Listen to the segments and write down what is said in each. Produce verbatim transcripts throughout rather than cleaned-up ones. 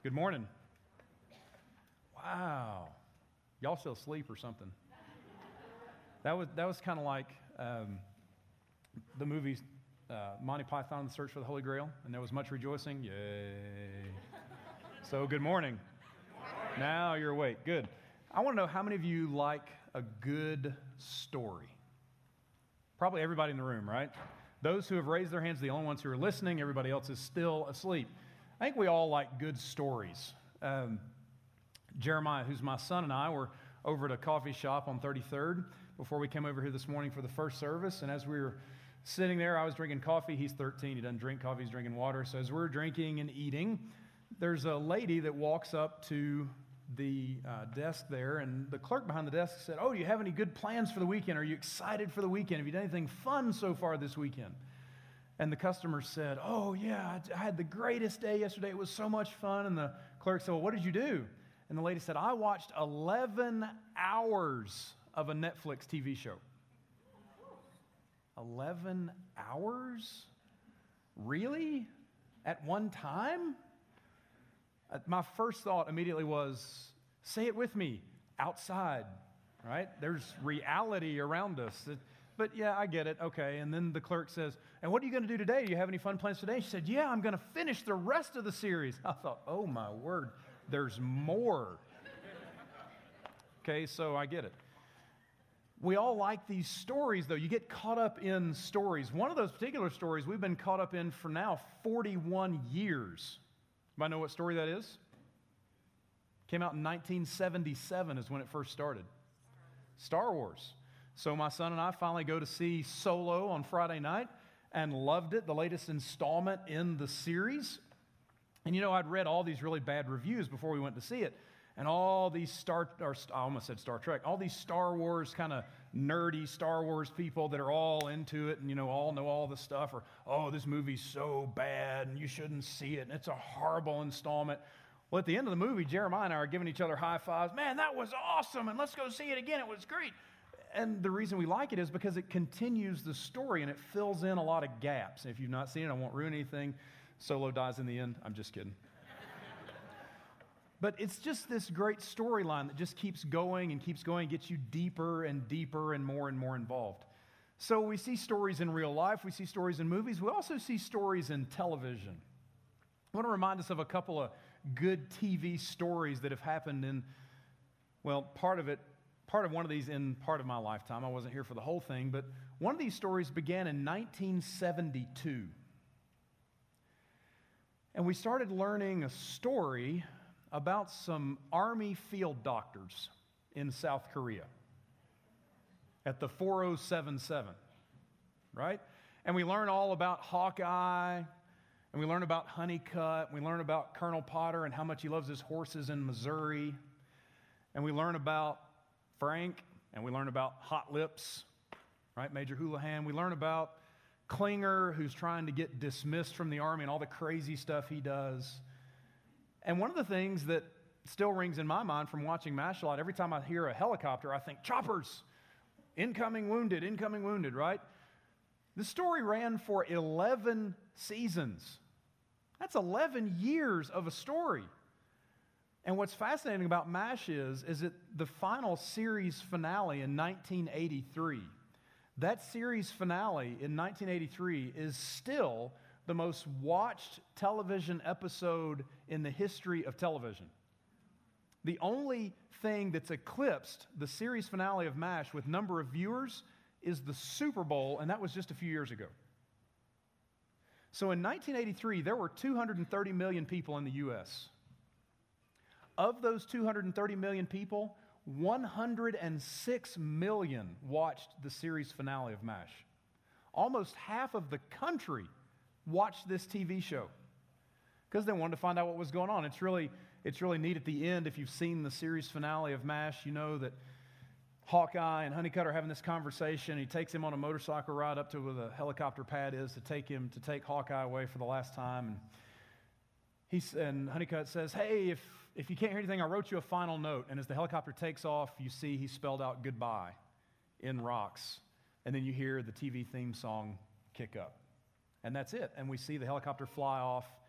Good morning. Wow. Y'all still asleep or something. That was that was kind of like um, the movie uh, Monty Python and the Search for the Holy Grail, and there was much rejoicing. Yay. So good morning. Now you're awake. Good. I want to know how many of you like a good story? Probably everybody in the room, right? Those who have raised their hands are the only ones who are listening. Everybody else is still asleep. I think we all like good stories. Um, Jeremiah, who's my son, and I were over at a coffee shop on thirty-third before we came over here this morning for the first service. And as we were sitting there, I was drinking coffee. He's thirteen. He doesn't drink coffee. He's drinking water. So as we're drinking and eating, there's a lady that walks up to the uh, desk there, and the clerk behind the desk said, "Oh, do you have any good plans for the weekend? Are you excited for the weekend? Have you done anything fun so far this weekend?" And the customer said, "Oh, yeah, I had the greatest day yesterday. It was so much fun." And the clerk said, "Well, what did you do?" And the lady said, "I watched eleven hours of a Netflix T V show." eleven hours? Really? At one time? Uh, my first thought immediately was, say it with me, outside, right? There's reality around us. It, But yeah, I get it. Okay. And then the clerk says, "And what are you going to do today? Do you have any fun plans today?" She said, "Yeah, I'm going to finish the rest of the series." I thought, oh my word, there's more. Okay, so I get it. We all like these stories, though. You get caught up in stories. One of those particular stories we've been caught up in for now forty-one years. Anybody know what story that is? Came out in nineteen seventy-seven is when it first started. Star Wars. So my son and I finally go to see Solo on Friday night and loved it, the latest installment in the series. And you know, I'd read all these really bad reviews before we went to see it. And all these Star, or I almost said Star Trek, all these Star Wars kind of nerdy Star Wars people that are all into it and, you know, all know all the stuff, or, "Oh, this movie's so bad and you shouldn't see it and it's a horrible installment." Well, at the end of the movie, Jeremiah and I are giving each other high fives. "Man, that was awesome, and let's go see it again. It was great." And the reason we like it is because it continues the story and it fills in a lot of gaps. If you've not seen it, I won't ruin anything. Solo dies in the end. I'm just kidding. But it's just this great storyline that just keeps going and keeps going, gets you deeper and deeper and more and more involved. So we see stories in real life. We see stories in movies. We also see stories in television. I want to remind us of a couple of good T V stories that have happened in, well, part of it, part of one of these in part of my lifetime. I wasn't here for the whole thing, but one of these stories began in nineteen seventy-two. And we started learning a story about some Army field doctors in South Korea at the four oh seven seven, right? And we learn all about Hawkeye, and we learn about Honeycutt, and we learn about Colonel Potter and how much he loves his horses in Missouri, and we learn about Frank, and we learn about Hot Lips, right? Major Houlihan. We learn about Klinger, who's trying to get dismissed from the Army and all the crazy stuff he does. And one of the things that still rings in my mind from watching MASH a lot, every time I hear a helicopter, I think, choppers, incoming wounded, incoming wounded, right? The story ran for eleven seasons. That's eleven years of a story. And what's fascinating about MASH is, is that the final series finale in nineteen eighty-three, that series finale in nineteen eighty-three is still the most watched television episode in the history of television. The only thing that's eclipsed the series finale of MASH with number of viewers is the Super Bowl, and that was just a few years ago. So in nineteen eighty-three, there were two hundred thirty million people in the U S Of those two hundred thirty million people, one hundred six million watched the series finale of MASH. Almost half of the country watched this T V show because they wanted to find out what was going on. It's really, it's really neat at the end. If you've seen the series finale of MASH, you know that Hawkeye and Honeycutt are having this conversation. He takes him on a motorcycle ride up to where the helicopter pad is to take him to take Hawkeye away for the last time. And he's and Honeycutt says, "Hey, if if you can't hear anything, I wrote you a final note." And as the helicopter takes off, you see he spelled out goodbye in rocks, and then you hear the T V theme song kick up. And that's it. And we see the helicopter fly off,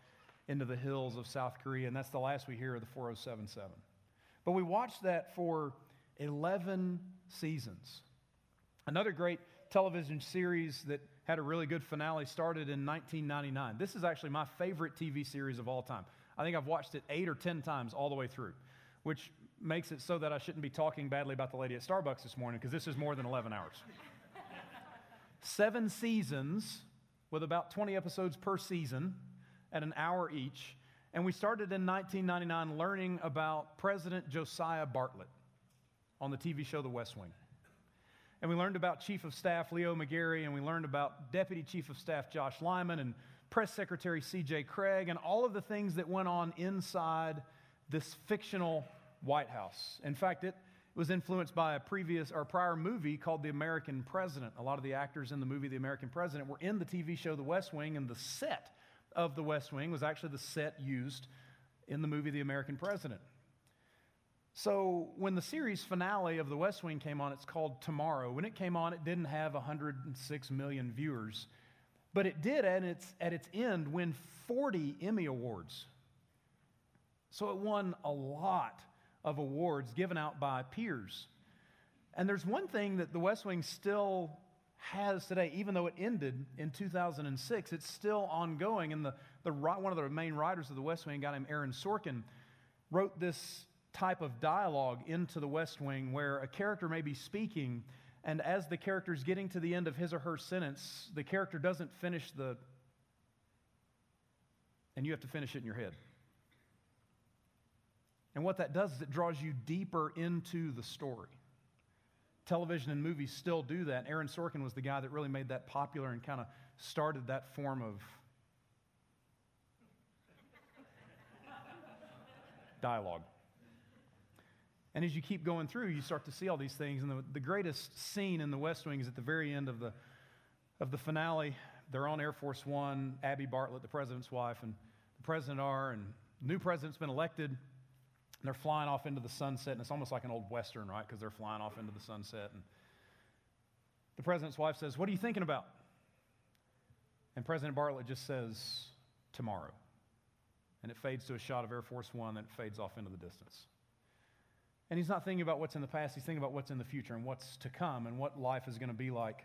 into the hills of South Korea, and that's the last we hear of the four oh seven seven. But we watched that for eleven seasons. Another great television series that had a really good finale started in nineteen ninety-nine. This is actually my favorite T V series of all time. I think I've watched it eight or ten times all the way through, which makes it so that I shouldn't be talking badly about the lady at Starbucks this morning, because this is more than eleven hours. Seven seasons with about twenty episodes per season at an hour each. And we started in nineteen ninety-nine learning about President Josiah Bartlet on the T V show The West Wing. And we learned about Chief of Staff Leo McGarry, and we learned about Deputy Chief of Staff Josh Lyman, and Press Secretary C J Craig, and all of the things that went on inside this fictional White House. In fact, it was influenced by a previous or prior movie called The American President. A lot of the actors in the movie The American President were in the T V show The West Wing, and the set of The West Wing was actually the set used in the movie The American President. So when the series finale of The West Wing came on, it's called Tomorrow. When it came on, it didn't have one hundred six million viewers, but it did at its, at its end win forty Emmy Awards. So it won a lot of awards given out by peers. And there's one thing that The West Wing still has today, even though it ended in two thousand six, it's still ongoing. And the, the one of the main writers of The West Wing, a guy named Aaron Sorkin, wrote this type of dialogue into The West Wing where a character may be speaking, and as the character's getting to the end of his or her sentence, the character doesn't finish the, and you have to finish it in your head. And what that does is it draws you deeper into the story. Television and movies still do that. Aaron Sorkin was the guy that really made that popular and kind of started that form of dialogue. And as you keep going through, you start to see all these things. And the, the greatest scene in The West Wing is at the very end of the, of the finale. They're on Air Force One, Abby Bartlet, the president's wife, and the president are, and the new president's been elected. And they're flying off into the sunset, and it's almost like an old Western, right? Because they're flying off into the sunset. And the president's wife says, "What are you thinking about?" And President Bartlet just says, "Tomorrow." And it fades to a shot of Air Force One, and it fades off into the distance. And he's not thinking about what's in the past, he's thinking about what's in the future and what's to come and what life is going to be like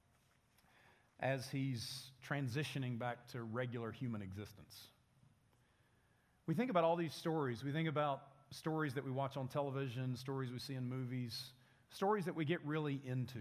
as he's transitioning back to regular human existence. We think about all these stories. We think about stories that we watch on television, stories we see in movies, stories that we get really into.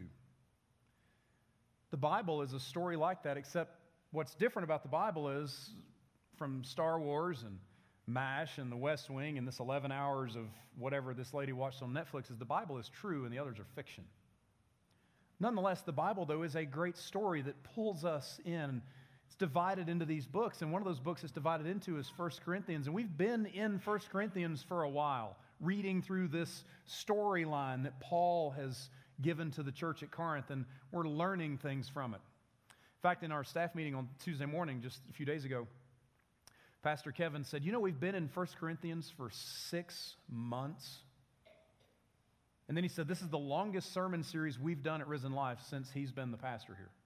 The Bible is a story like that, except what's different about the Bible is from Star Wars and MASH and The West Wing and this eleven hours of whatever this lady watched on Netflix is the Bible is true and the others are fiction. Nonetheless, the Bible, though, is a great story that pulls us in. It's divided into these books, and one of those books it's divided into is First Corinthians. And we've been in First Corinthians for a while, reading through this storyline that Paul has given to the church at Corinth, and we're learning things from it. In fact, in our staff meeting on Tuesday morning, just a few days ago, Pastor Kevin said, "You know, we've been in First Corinthians for six months. And then he said, "This is the longest sermon series we've done at Risen Life since he's been the pastor here."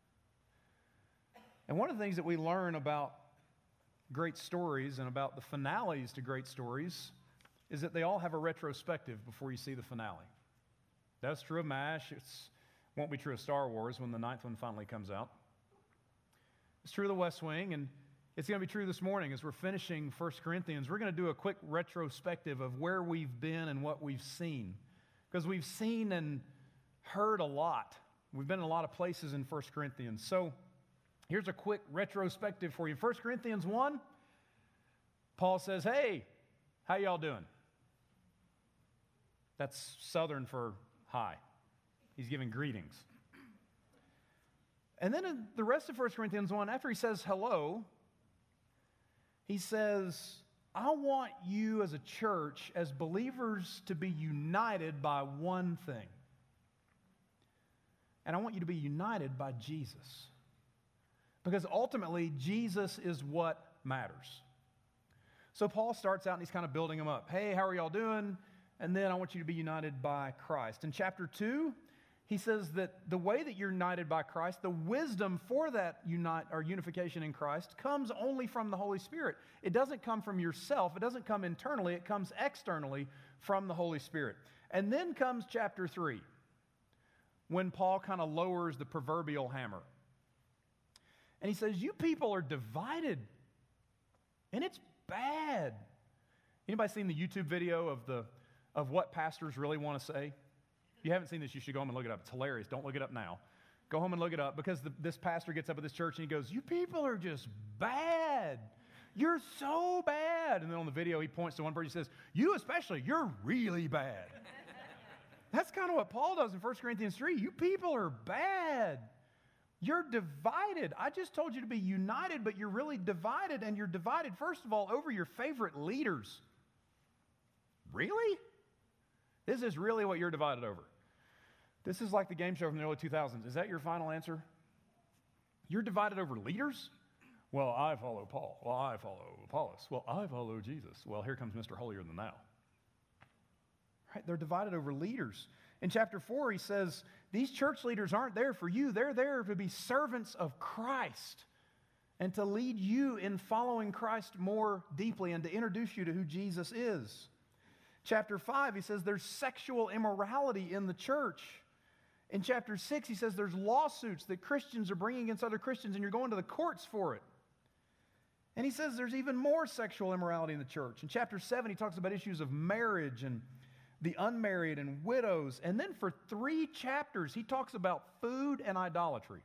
And one of the things that we learn about great stories and about the finales to great stories is that they all have a retrospective before you see the finale. That's true of MASH. It won't be true of Star Wars when the ninth one finally comes out. It's true of The West Wing, and it's going to be true this morning as we're finishing First Corinthians. We're going to do a quick retrospective of where we've been and what we've seen. Because we've seen and heard a lot. We've been in a lot of places in First Corinthians. So here's a quick retrospective for you. First Corinthians one, Paul says, "Hey, how y'all doing?" That's Southern for hi. He's giving greetings. And then in the rest of First Corinthians one, after he says hello, he says, "I want you as a church, as believers, to be united by one thing. And I want you to be united by Jesus. Because ultimately, Jesus is what matters." So Paul starts out and he's kind of building them up. "Hey, how are y'all doing? And then I want you to be united by Christ." In chapter two, he says that the way that you're united by Christ, the wisdom for that unite or unification in Christ comes only from the Holy Spirit. It doesn't come from yourself. It doesn't come internally. It comes externally from the Holy Spirit. And then comes chapter three, when Paul kind of lowers the proverbial hammer. And he says, you people are divided, and it's bad. Anybody seen the YouTube video of the of what pastors really want to say? If you haven't seen this, you should go home and look it up. It's hilarious. Don't look it up now. Go home and look it up, because the, this pastor gets up at this church and he goes, you people are just bad. You're so bad. And then on the video, he points to one person and says, you especially, you're really bad. That's kind of what Paul does in First Corinthians three. You people are bad. You're divided. I just told you to be united, but you're really divided, and you're divided, first of all, over your favorite leaders. Really? This is really what you're divided over. This is like the game show from the early two thousands. Is that your final answer? You're divided over leaders? Well, I follow Paul. Well, I follow Apollos. Well, I follow Jesus. Well, here comes Mister Holier Than Thou. Right? They're divided over leaders. In chapter four, he says, these church leaders aren't there for you. They're there to be servants of Christ and to lead you in following Christ more deeply and to introduce you to who Jesus is. Chapter five, he says there's sexual immorality in the church. In chapter six, he says there's lawsuits that Christians are bringing against other Christians, and you're going to the courts for it. And he says there's even more sexual immorality in the church. In chapter seven, he talks about issues of marriage and the unmarried and widows. And then for three chapters, he talks about food and idolatry.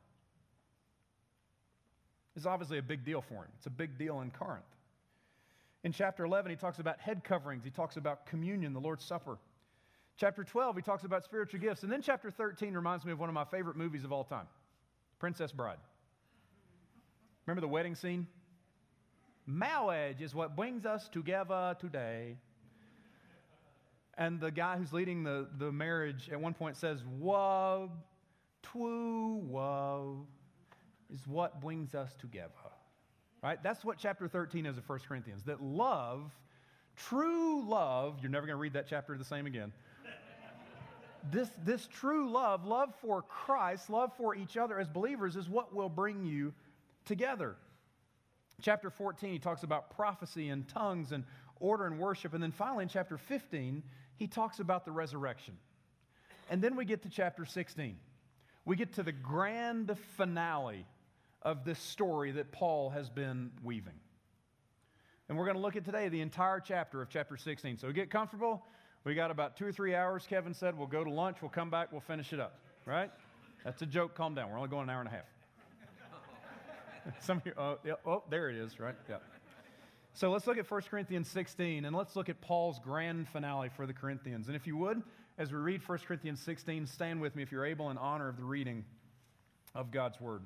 It's obviously a big deal for him. It's a big deal in Corinth. In chapter eleven, he talks about head coverings. He talks about communion, the Lord's Supper. Chapter twelve, he talks about spiritual gifts. And then chapter thirteen reminds me of one of my favorite movies of all time, Princess Bride. Remember the wedding scene? Marriage is what brings us together today. And the guy who's leading the, the marriage at one point says, woe, true woe is what brings us together. Right? That's what chapter thirteen is of First Corinthians. That love, true love, you're never going to read that chapter the same again. This, this true love, love for Christ, love for each other as believers is what will bring you together. Chapter fourteen, he talks about prophecy and tongues and order and worship. And then finally in chapter fifteen, he talks about the resurrection. And then we get to chapter sixteen. We get to the grand finale of this story that Paul has been weaving. And we're going to look at today the entire chapter of chapter sixteen. So get comfortable. We got about two or three hours. Kevin said we'll go to lunch, we'll come back, we'll finish it up. Right? That's a joke. Calm down. We're only going an hour and a half. Some of you, oh, yeah, oh, there it is, right? Yeah. So let's look at First Corinthians sixteen, and let's look at Paul's grand finale for the Corinthians. And if you would, as we read First Corinthians sixteen, stand with me if you're able in honor of the reading of God's Word.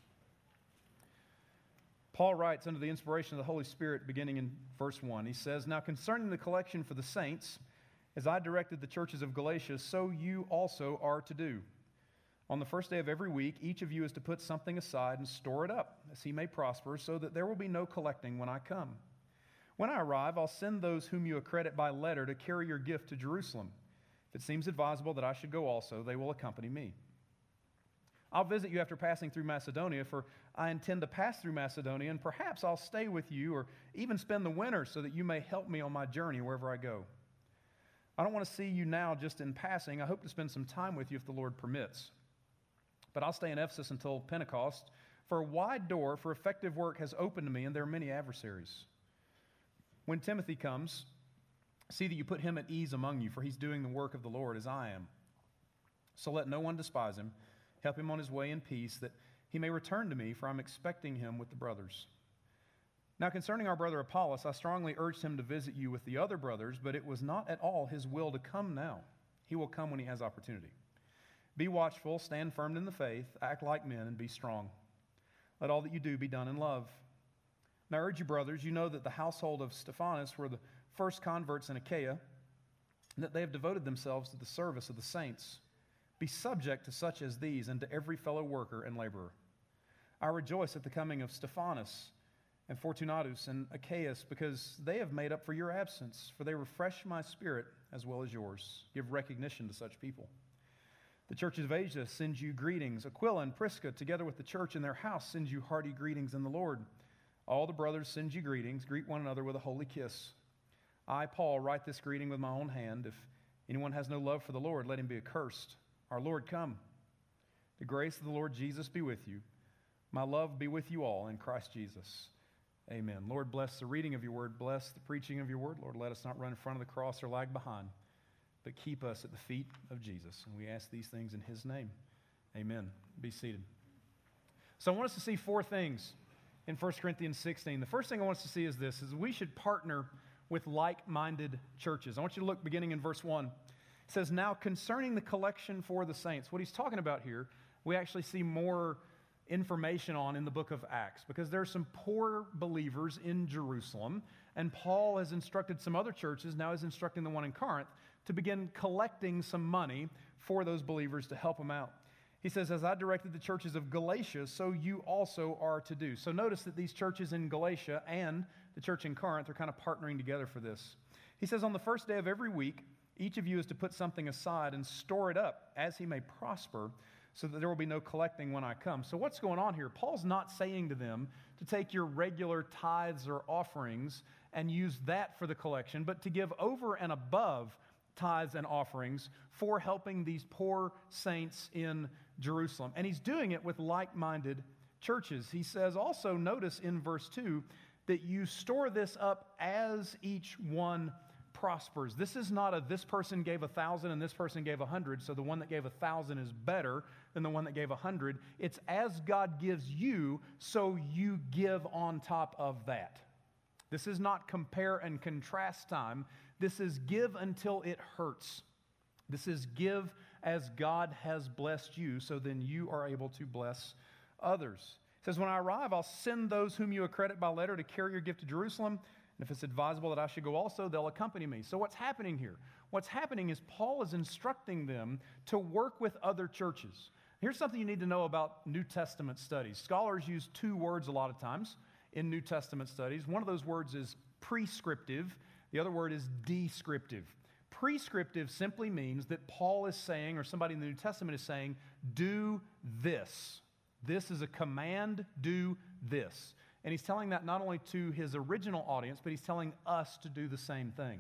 Paul writes under the inspiration of the Holy Spirit beginning in verse one. He says, now concerning the collection for the saints, as I directed the churches of Galatia, so you also are to do. On the first day of every week, each of you is to put something aside and store it up, as he may prosper, so that there will be no collecting when I come. When I arrive, I'll send those whom you accredit by letter to carry your gift to Jerusalem. If it seems advisable that I should go also, they will accompany me. I'll visit you after passing through Macedonia, for I intend to pass through Macedonia, and perhaps I'll stay with you or even spend the winter so that you may help me on my journey wherever I go. I don't want to see you now just in passing. I hope to spend some time with you if the Lord permits. But I'll stay in Ephesus until Pentecost, for a wide door for effective work has opened to me, and there are many adversaries. When Timothy comes, see that you put him at ease among you, for he's doing the work of the Lord as I am. So let no one despise him. Help him on his way in peace, that he may return to me, for I'm expecting him with the brothers. Now concerning our brother Apollos, I strongly urged him to visit you with the other brothers, but it was not at all his will to come now. He will come when he has opportunity. Be watchful, stand firm in the faith, act like men, and be strong. Let all that you do be done in love. Now I urge you, brothers, you know that the household of Stephanas were the first converts in Achaia, and that they have devoted themselves to the service of the saints. Be subject to such as these, and to every fellow worker and laborer. I rejoice at the coming of Stephanas and Fortunatus and Achaeus, because they have made up for your absence, for they refresh my spirit as well as yours. Give recognition to such people. The churches of Asia send you greetings. Aquila and Prisca, together with the church in their house, send you hearty greetings in the Lord. All the brothers send you greetings. Greet one another with a holy kiss. I, Paul, write this greeting with my own hand. If anyone has no love for the Lord, let him be accursed. Our Lord, come. The grace of the Lord Jesus be with you. My love be with you all in Christ Jesus. Amen. Lord, bless the reading of your word. Bless the preaching of your word. Lord, let us not run in front of the cross or lag behind, but keep us at the feet of Jesus. And we ask these things in his name. Amen. Be seated. So I want us to see four things in First Corinthians sixteen. The first thing I want us to see is this, is we should partner with like-minded churches. I want you to look beginning in verse one. It says, now concerning the collection for the saints. What he's talking about here, we actually see more information on in the book of Acts, because there are some poor believers in Jerusalem, and Paul has instructed some other churches, now he's instructing the one in Corinth, to begin collecting some money for those believers to help them out. He says, as I directed the churches of Galatia, so you also are to do. So notice that these churches in Galatia and the church in Corinth are kind of partnering together for this. He says, on the first day of every week, each of you is to put something aside and store it up as he may prosper, so that there will be no collecting when I come. So what's going on here? Paul's not saying to them to take your regular tithes or offerings and use that for the collection, but to give over and above tithes and offerings for helping these poor saints in Jerusalem. And he's doing it with like-minded churches. He says also, notice in verse two, that you store this up as each one prospers. This is not a this person gave a thousand and this person gave a hundred, so the one that gave a thousand is better than the one that gave a hundred. It's as God gives you, so you give on top of that. This is not compare and contrast time. This is give until it hurts. This is give as God has blessed you, so then you are able to bless others. It says, when I arrive, I'll send those whom you accredit by letter to carry your gift to Jerusalem. And if it's advisable that I should go also, they'll accompany me. So what's happening here? What's happening is Paul is instructing them to work with other churches. Here's something you need to know about New Testament studies. Scholars use two words a lot of times in New Testament studies. One of those words is prescriptive. The other word is descriptive. Prescriptive simply means that Paul is saying, or somebody in the New Testament is saying, do this. This is a command, do this. And he's telling that not only to his original audience, but he's telling us to do the same thing.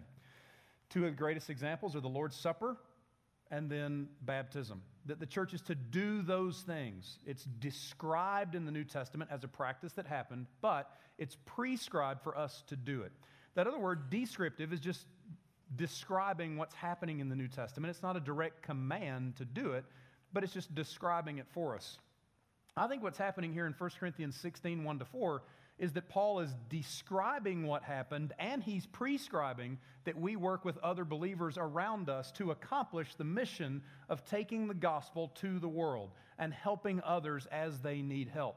Two of the greatest examples are the Lord's Supper and then baptism. That the church is to do those things. It's described in the New Testament as a practice that happened, but it's prescribed for us to do it. That other word, descriptive, is just describing what's happening in the New Testament. It's not a direct command to do it, but it's just describing it for us. I think what's happening here in First Corinthians sixteen, one to four, is that Paul is describing what happened, and he's prescribing that we work with other believers around us to accomplish the mission of taking the gospel to the world and helping others as they need help.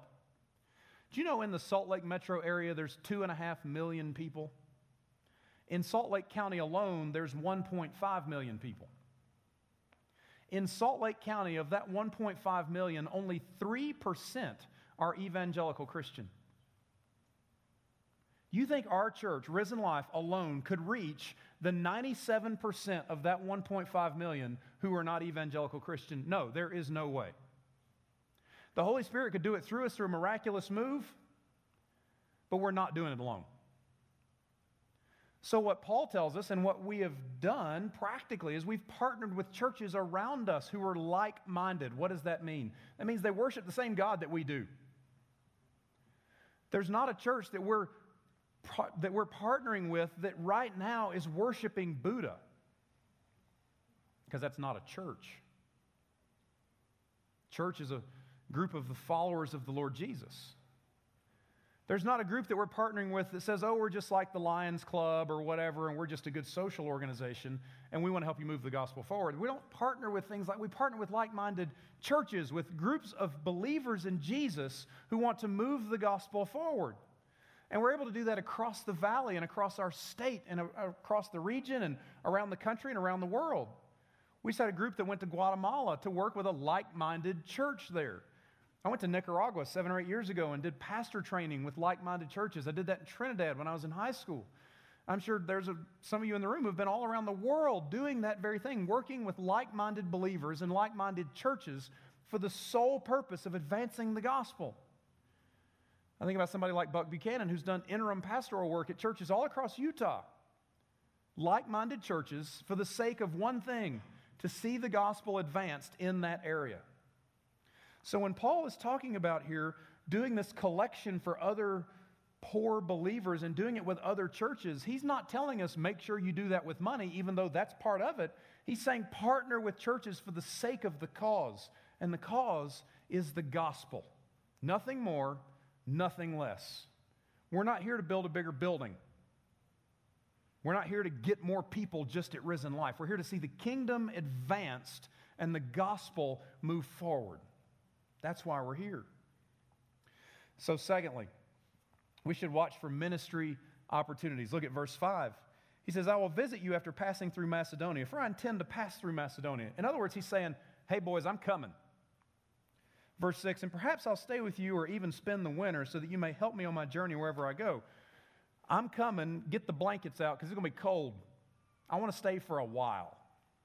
Do you know in the Salt Lake metro area there's two and a half million people? In Salt Lake County alone, there's one point five million people. In Salt Lake County, of that one point five million, only three percent are evangelical Christian. You think our church, Risen Life, alone could reach the ninety-seven percent of that one point five million who are not evangelical Christian? No, there is no way. The Holy Spirit could do it through us through a miraculous move, but we're not doing it alone. So what Paul tells us and what we have done practically is we've partnered with churches around us who are like-minded. What does that mean? That means they worship the same God that we do. There's not a church that we're, that we're partnering with that right now is worshiping Buddha, because that's not a church. Church is a group of the followers of the Lord Jesus. There's not a group that we're partnering with that says, oh, we're just like the Lions Club or whatever, and we're just a good social organization, and we want to help you move the gospel forward. We don't partner with things like, we partner with like-minded churches, with groups of believers in Jesus who want to move the gospel forward. And we're able to do that across the valley and across our state and across the region and around the country and around the world. We just had a group that went to Guatemala to work with a like-minded church there. I went to Nicaragua seven or eight years ago and did pastor training with like-minded churches. I did that in Trinidad when I was in high school. I'm sure there's a, some of you in the room who have been all around the world doing that very thing, working with like-minded believers and like-minded churches for the sole purpose of advancing the gospel. I think about somebody like Buck Buchanan, who's done interim pastoral work at churches all across Utah. Like-minded churches for the sake of one thing, to see the gospel advanced in that area. So when Paul is talking about here doing this collection for other poor believers and doing it with other churches, he's not telling us make sure you do that with money, even though that's part of it. He's saying partner with churches for the sake of the cause. And the cause is the gospel. Nothing more, nothing less. We're not here to build a bigger building. We're not here to get more people just at Risen Life. We're here to see the kingdom advanced and the gospel move forward. That's why we're here. So secondly, we should watch for ministry opportunities. Look at verse five. He says, I will visit you after passing through Macedonia, for I intend to pass through Macedonia. In other words, he's saying, hey boys, I'm coming. Verse six, and perhaps I'll stay with you or even spend the winter so that you may help me on my journey wherever I go. I'm coming, get the blankets out because it's going to be cold. I want to stay for a while.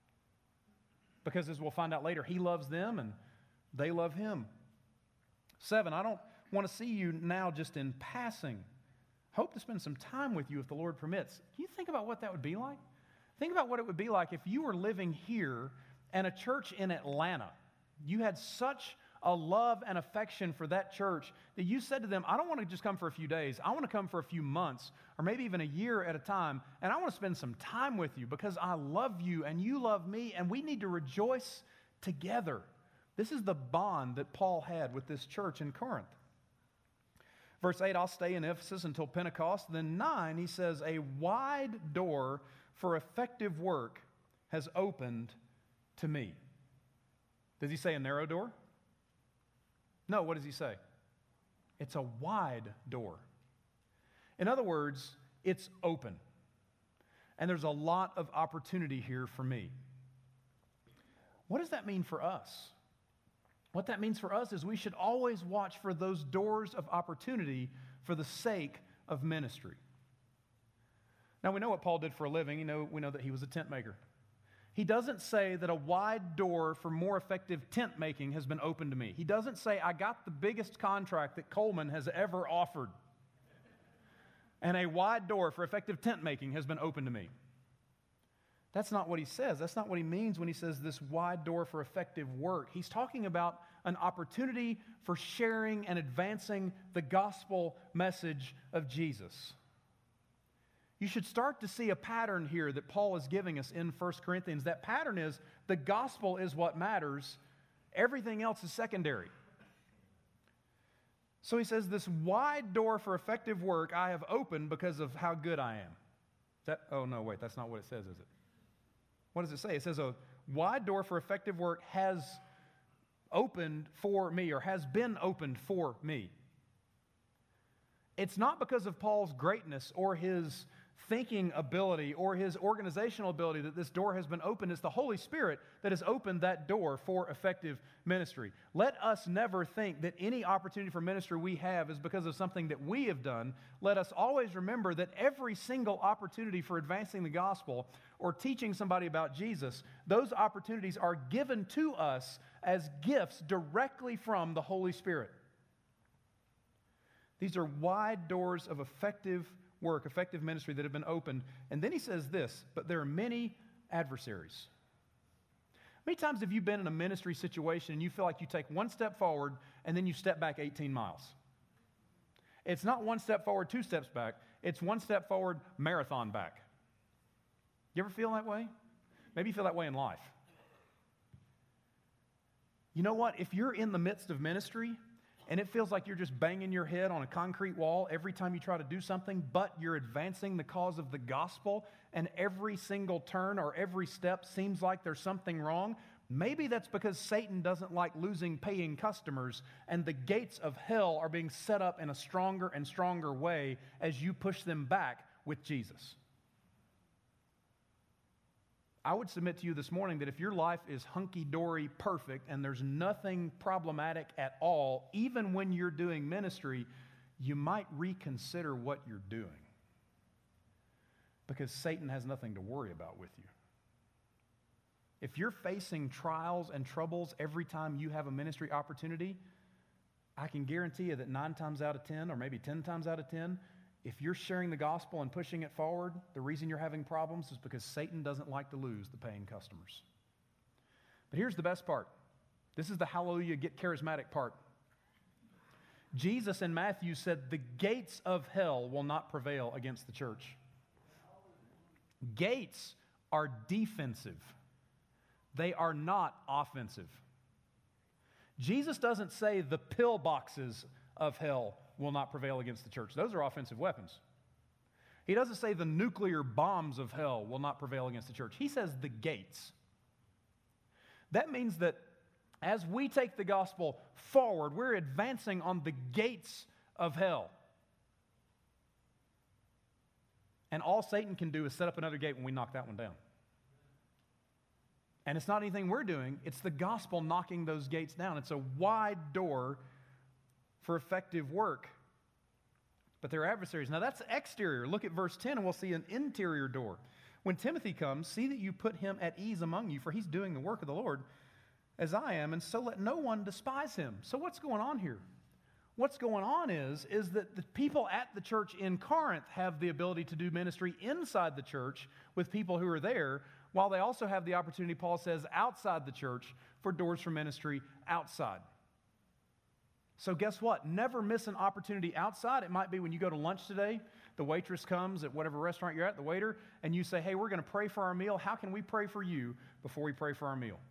Because as we'll find out later, he loves them and they love him. Seven, I don't want to see you now just in passing. Hope to spend some time with you if the Lord permits. Can you think about what that would be like? Think about what it would be like if you were living here and a church in Atlanta. You had such a love and affection for that church that you said to them, I don't want to just come for a few days. I want to come for a few months or maybe even a year at a time, and I want to spend some time with you because I love you and you love me, and we need to rejoice together. This is the bond that Paul had with this church in Corinth. Verse eight, I'll stay in Ephesus until Pentecost. Then nine, he says, a wide door for effective work has opened to me. Does he say a narrow door? No, what does he say? It's a wide door. In other words, it's open. And there's a lot of opportunity here for me. What does that mean for us? What that means for us is we should always watch for those doors of opportunity for the sake of ministry. Now, we know what Paul did for a living. You know, we know that he was a tent maker. He doesn't say that a wide door for more effective tent making has been opened to me. He doesn't say, I got the biggest contract that Coleman has ever offered, and a wide door for effective tent making has been opened to me. That's not what he says. That's not what he means when he says this wide door for effective work. He's talking about an opportunity for sharing and advancing the gospel message of Jesus. You should start to see a pattern here that Paul is giving us in First Corinthians. That pattern is the gospel is what matters. Everything else is secondary. So he says, this wide door for effective work I have opened because of how good I am. Is that, oh, no, wait, that's not what it says, is it? What does it say? It says a wide door for effective work has opened for me or has been opened for me. It's not because of Paul's greatness or his thinking ability or his organizational ability that this door has been opened. It's the Holy Spirit that has opened that door for effective ministry. Let us never think that any opportunity for ministry we have is because of something that we have done. Let us always remember that every single opportunity for advancing the gospel or teaching somebody about Jesus, those opportunities are given to us as gifts directly from the Holy Spirit. These are wide doors of effective work, effective ministry that have been opened. And then he says this, but there are many adversaries. How many times have you been in a ministry situation and you feel like you take one step forward and then you step back eighteen miles? It's not one step forward, two steps back. It's one step forward, marathon back. You ever feel that way? Maybe you feel that way in life. You know what? If you're in the midst of ministry and it feels like you're just banging your head on a concrete wall every time you try to do something, but you're advancing the cause of the gospel, and every single turn or every step seems like there's something wrong, maybe that's because Satan doesn't like losing paying customers, and the gates of hell are being set up in a stronger and stronger way as you push them back with Jesus. I would submit to you this morning that if your life is hunky-dory perfect and there's nothing problematic at all, even when you're doing ministry, you might reconsider what you're doing. Because Satan has nothing to worry about with you. If you're facing trials and troubles every time you have a ministry opportunity, I can guarantee you that nine times out of ten, or maybe ten times out of ten, if you're sharing the gospel and pushing it forward, the reason you're having problems is because Satan doesn't like to lose the paying customers. But here's the best part. This is the hallelujah, get charismatic part. Jesus in Matthew said, the gates of hell will not prevail against the church. Gates are defensive. They are not offensive. Jesus doesn't say the pillboxes of hell will not prevail against the church. Those are offensive weapons. He doesn't say the nuclear bombs of hell will not prevail against the church. He says the gates. That means that as we take the gospel forward, we're advancing on the gates of hell. And all Satan can do is set up another gate when we knock that one down. And it's not anything we're doing. It's the gospel knocking those gates down. It's a wide door for effective work. But they're adversaries. Now that's exterior. Look at verse ten and we'll see an interior door. When Timothy comes, see that you put him at ease among you, for he's doing the work of the Lord as I am, and so let no one despise him. So what's going on here? What's going on is, is that the people at the church in Corinth have the ability to do ministry inside the church with people who are there, while they also have the opportunity, Paul says, outside the church for doors for ministry outside. So guess what? Never miss an opportunity outside. It might be when you go to lunch today, the waitress comes at whatever restaurant you're at, the waiter, and you say, hey, we're going to pray for our meal. How can we pray for you before we pray for our meal?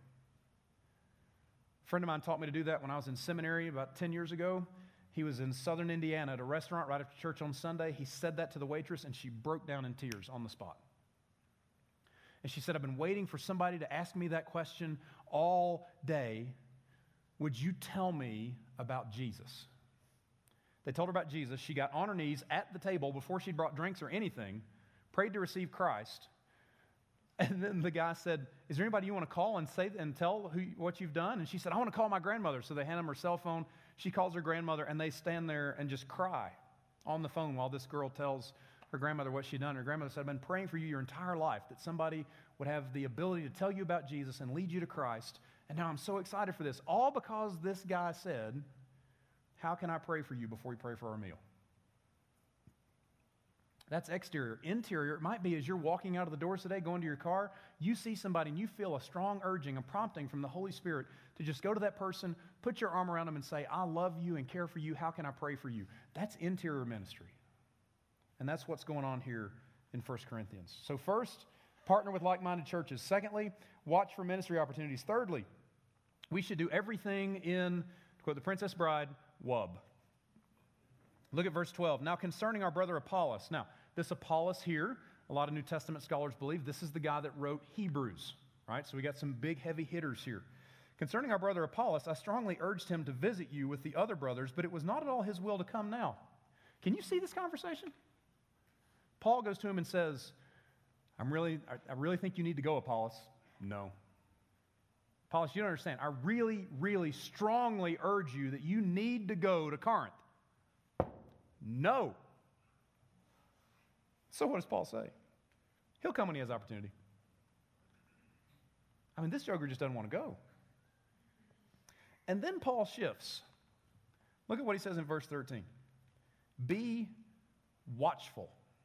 A friend of mine taught me to do that when I was in seminary about ten years ago. He was in southern Indiana at a restaurant right after church on Sunday. He said that to the waitress, and she broke down in tears on the spot. And she said, I've been waiting for somebody to ask me that question all day. Would you tell me about Jesus? They told her about Jesus. She got on her knees at the table before she brought drinks or anything, prayed to receive Christ. And then the guy said, is there anybody you want to call and say and tell who, what you've done? And she said, I want to call my grandmother. So they hand him her cell phone. She calls her grandmother, and they stand there and just cry on the phone while this girl tells her grandmother what she'd done. Her grandmother said, I've been praying for you your entire life, that somebody would have the ability to tell you about Jesus and lead you to Christ. And now I'm so excited for this, all because this guy said, how can I pray for you before we pray for our meal? That's exterior. Interior, it might be as you're walking out of the doors today, going to your car, you see somebody and you feel a strong urging, a prompting from the Holy Spirit to just go to that person, put your arm around them and say, I love you and care for you. How can I pray for you? That's interior ministry. And that's what's going on here in First Corinthians. So first, partner with like-minded churches. Secondly, watch for ministry opportunities. Thirdly, we should do everything in, to quote the Princess Bride, W U B. Look at verse twelve. Now concerning our brother Apollos. Now, this Apollos here, a lot of New Testament scholars believe this is the guy that wrote Hebrews. Right? So we got some big heavy hitters here. Concerning our brother Apollos, I strongly urged him to visit you with the other brothers, but it was not at all his will to come now. Can you see this conversation? Paul goes to him and says, I'm really, I, I really think you need to go, Apollos. No. Apollos, you don't understand. I really, really strongly urge you that you need to go to Corinth. No. So what does Paul say? He'll come when he has opportunity. I mean, this joker just doesn't want to go. And then Paul shifts. Look at what he says in verse thirteen. Be watchful.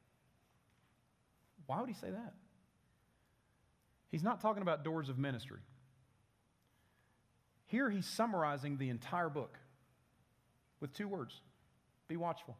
Why would he say that? He's not talking about doors of ministry. Here he's summarizing the entire book with two words. Be watchful.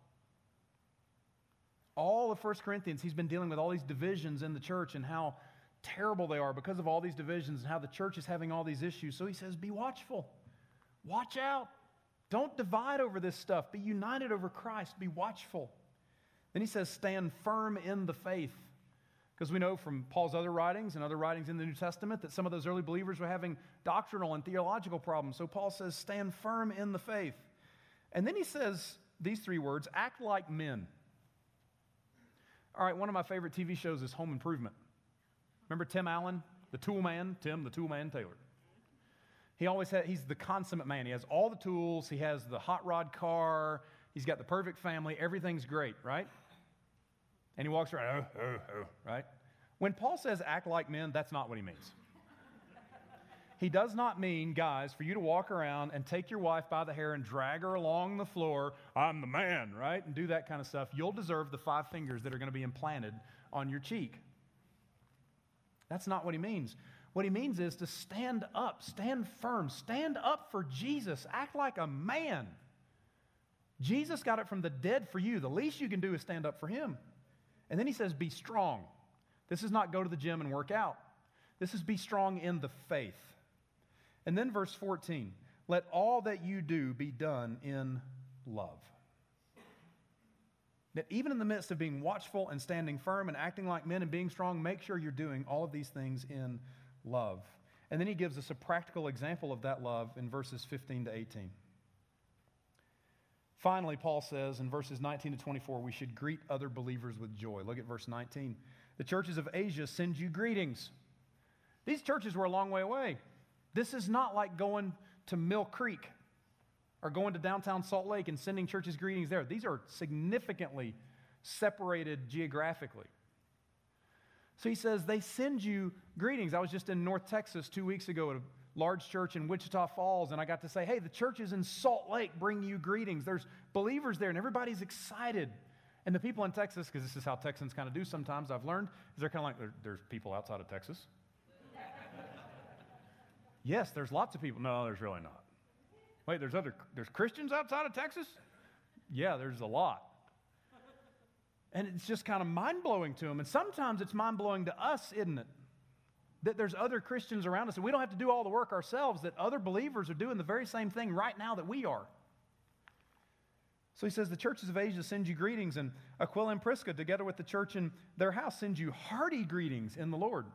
All of First Corinthians, he's been dealing with all these divisions in the church and how terrible they are because of all these divisions and how the church is having all these issues. So he says, be watchful. Watch out. Don't divide over this stuff. Be united over Christ. Be watchful. Then he says, stand firm in the faith. Because we know from Paul's other writings and other writings in the New Testament that some of those early believers were having doctrinal and theological problems. So Paul says, stand firm in the faith. And then he says these three words, act like men. All right, one of my favorite T V shows is Home Improvement. Remember Tim Allen, the tool man? Tim, the tool man Taylor. He always had, he's the consummate man. He has all the tools. He has the hot rod car. He's got the perfect family. Everything's great, right? And he walks around, oh, oh, oh, right? When Paul says act like men, that's not what he means. He does not mean, guys, for you to walk around and take your wife by the hair and drag her along the floor, I'm the man, right? And do that kind of stuff. You'll deserve the five fingers that are going to be implanted on your cheek. That's not what he means. What he means is to stand up, stand firm, stand up for Jesus, act like a man. Jesus got it from the dead for you. The least you can do is stand up for him. And then he says, be strong. This is not go to the gym and work out. This is be strong in the faith. And then verse fourteen, let all that you do be done in love. That even in the midst of being watchful and standing firm and acting like men and being strong, make sure you're doing all of these things in love. And then he gives us a practical example of that love in verses fifteen to eighteen. Finally, Paul says in verses nineteen to twenty-four, we should greet other believers with joy. Look at verse nineteen. The churches of Asia send you greetings. These churches were a long way away. This is not like going to Mill Creek or going to downtown Salt Lake and sending churches greetings there. These are significantly separated geographically. So he says they send you greetings. I was just in North Texas two weeks ago at a large church in Wichita Falls, and I got to say, hey, the churches in Salt Lake bring you greetings. There's believers there, and everybody's excited. And the people in Texas, because this is how Texans kind of do sometimes, I've learned, is they're kind of like, there, there's people outside of Texas. Yes, there's lots of people. No, there's really not. Wait, there's other, there's Christians outside of Texas? Yeah, there's a lot. And it's just kind of mind-blowing to them. And sometimes it's mind-blowing to us, isn't it? That there's other Christians around us, and we don't have to do all the work ourselves, that other believers are doing the very same thing right now that we are. So he says, the churches of Asia send you greetings, and Aquila and Prisca, together with the church in their house, send you hearty greetings in the Lord.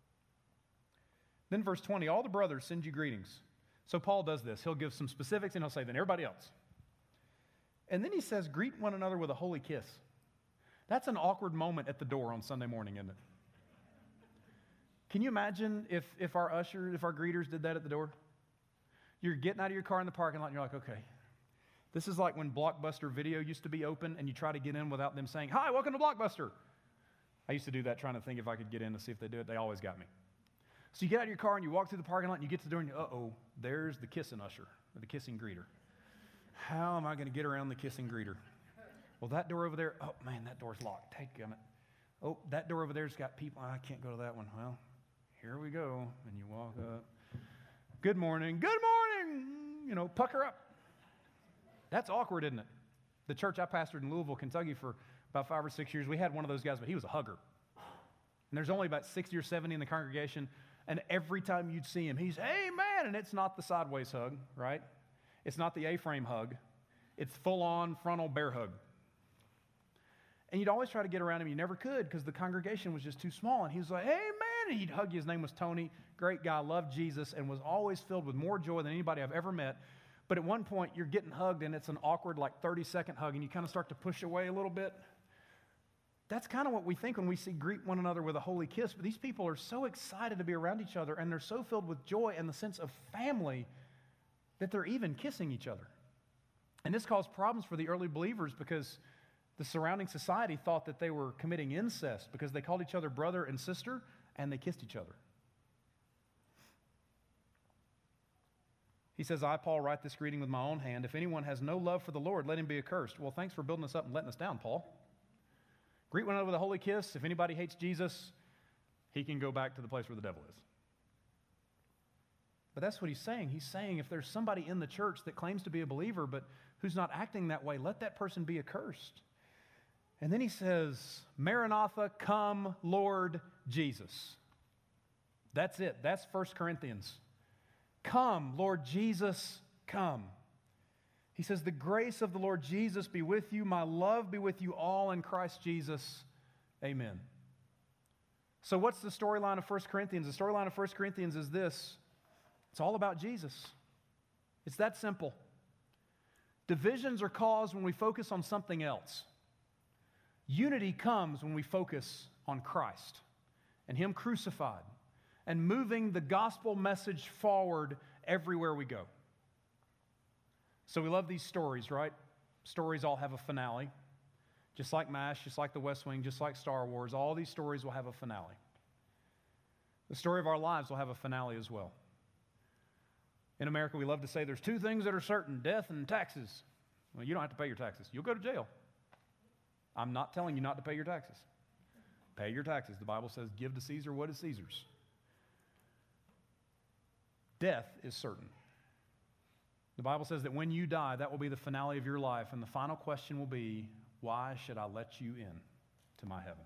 Then verse twenty, all the brothers send you greetings. So Paul does this. He'll give some specifics, and he'll say, then everybody else. And then he says, greet one another with a holy kiss. That's an awkward moment at the door on Sunday morning, isn't it? Can you imagine if, if our ushers, if our greeters did that at the door? You're getting out of your car in the parking lot, and you're like, okay. This is like when Blockbuster Video used to be open, and you try to get in without them saying, hi, welcome to Blockbuster. I used to do that trying to think if I could get in to see if they do it. They always got me. So you get out of your car, and you walk through the parking lot, and you get to the door, and you, uh-oh, there's the kissing usher, or the kissing greeter. How am I going to get around the kissing greeter? Well, that door over there, oh, man, that door's locked. Take it. Oh, that door over there's got people. I can't go to that one. Well, here we go. And you walk up. Good morning. Good morning. You know, pucker up. That's awkward, isn't it? The church I pastored in Louisville, Kentucky for about five or six years, we had one of those guys, but he was a hugger. And there's only about sixty or seventy in the congregation, and every time you'd see him, he's, hey, man, and it's not the sideways hug, right? It's not the A-frame hug. It's full-on frontal bear hug. And you'd always try to get around him. You never could because the congregation was just too small. And he was like, hey, man. And he'd hug you. His name was Tony. Great guy. Loved Jesus and was always filled with more joy than anybody I've ever met. But at one point, you're getting hugged, and it's an awkward, like, thirty-second hug, and you kind of start to push away a little bit. That's kind of what we think when we see greet one another with a holy kiss. But these people are so excited to be around each other, and they're so filled with joy and the sense of family that they're even kissing each other. And this caused problems for the early believers because the surrounding society thought that they were committing incest because they called each other brother and sister, and they kissed each other. He says, I, Paul, write this greeting with my own hand. If anyone has no love for the Lord, let him be accursed. Well, thanks for building us up and letting us down, Paul. Greet one another with a holy kiss. If anybody hates Jesus, he can go back to the place where the devil is. But that's what he's saying. He's saying if there's somebody in the church that claims to be a believer but who's not acting that way, let that person be accursed. And then he says, Maranatha, come, Lord Jesus. That's it. That's First Corinthians. Come, Lord Jesus, come. He says, the grace of the Lord Jesus be with you. My love be with you all in Christ Jesus. Amen. So what's the storyline of First Corinthians? The storyline of First Corinthians is this. It's all about Jesus. It's that simple. Divisions are caused when we focus on something else. Unity comes when we focus on Christ and Him crucified and moving the gospel message forward everywhere we go. So we love these stories, right? Stories all have a finale. Just like MASH, just like The West Wing, just like Star Wars, all these stories will have a finale. The story of our lives will have a finale as well. In America, we love to say there's two things that are certain, death and taxes. Well, you don't have to pay your taxes. You'll go to jail. I'm not telling you not to pay your taxes. Pay your taxes. The Bible says, give to Caesar what is Caesar's. Death is certain. The Bible says that when you die, that will be the finale of your life, and the final question will be, why should I let you in to my heaven?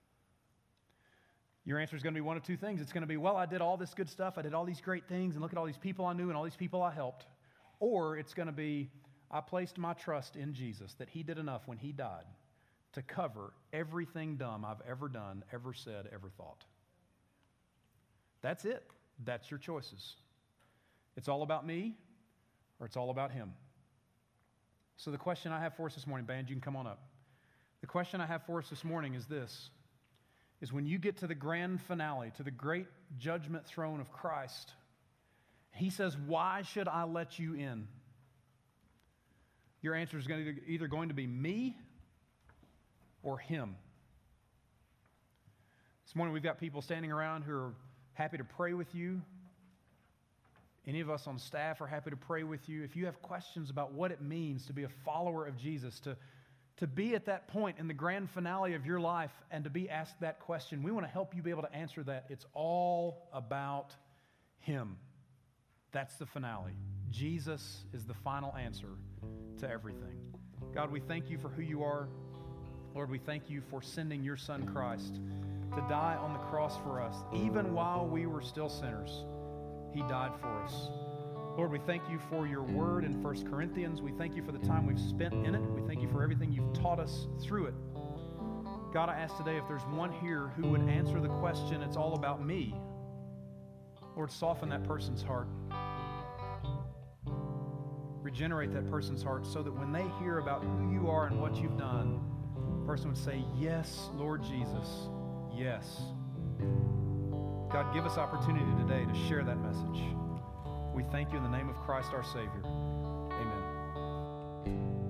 Your answer is going to be one of two things. It's going to be, well, I did all this good stuff. I did all these great things, and look at all these people I knew and all these people I helped. Or it's going to be, I placed my trust in Jesus, that he did enough when he died to cover everything dumb I've ever done, ever said, ever thought. That's it. That's your choices. It's all about me, or it's all about him. So the question I have for us this morning, band, you can come on up. The question I have for us this morning is this, is when you get to the grand finale, to the great judgment throne of Christ, he says, why should I let you in? Your answer is going to either going to be me or him. This morning we've got people standing around who are happy to pray with you. Any of us on staff are happy to pray with you. If you have questions about what it means to be a follower of Jesus, to, to be at that point in the grand finale of your life and to be asked that question, we want to help you be able to answer that. It's all about him. That's the finale. Jesus is the final answer to everything. God, we thank you for who you are. Lord, we thank you for sending your son Christ to die on the cross for us. Even while we were still sinners, he died for us. Lord, we thank you for your word in First Corinthians. We thank you for the time we've spent in it. We thank you for everything you've taught us through it. God, I ask today if there's one here who would answer the question, it's all about me. Lord, soften that person's heart. Regenerate that person's heart so that when they hear about who you are and what you've done, the person would say, yes, Lord Jesus, yes. God, give us opportunity today to share that message. We thank you in the name of Christ our Savior.